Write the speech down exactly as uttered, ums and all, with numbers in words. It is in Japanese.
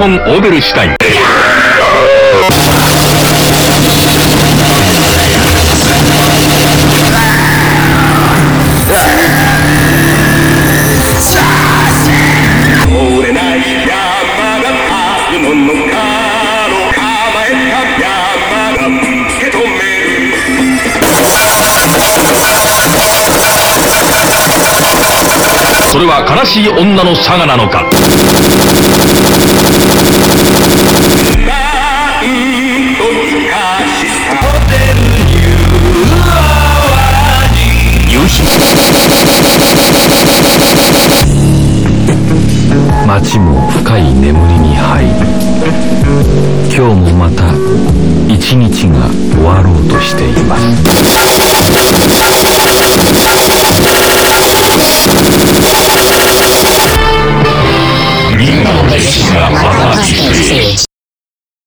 ン・オーベルシュタイン。それは悲しい女のサガなのか。夕日、街も深い眠りに入り、今日もまた一日が終わろうとしています。